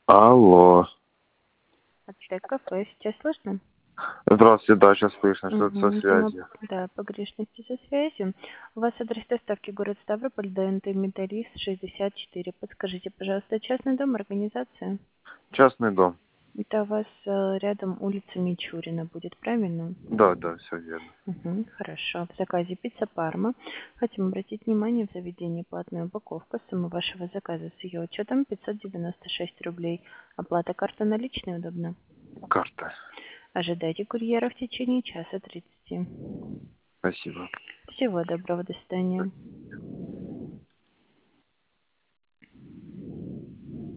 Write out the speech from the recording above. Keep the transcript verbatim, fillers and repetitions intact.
Алло. Отель кафе, сейчас слышно? Здравствуйте, да, сейчас слышно, что-то со Угу. Тема, связью. да, погрешности со связью. У вас адрес доставки город Ставрополь, ДНТ Металлист, шестьдесят четыре. Подскажите, пожалуйста, частный дом, организация? Частный дом. Это у вас э, рядом улица Мичурина будет, правильно? Да, да, все верно. Угу, хорошо. В заказе пицца Парма. Хотим обратить внимание в заведении платная упаковка. Сумма вашего заказа с ее учетом пятьсот девяносто шесть рублей. Оплата карта наличной удобно. Карта. Ожидайте курьера в течение часа тридцати. Спасибо. Всего доброго, до свидания.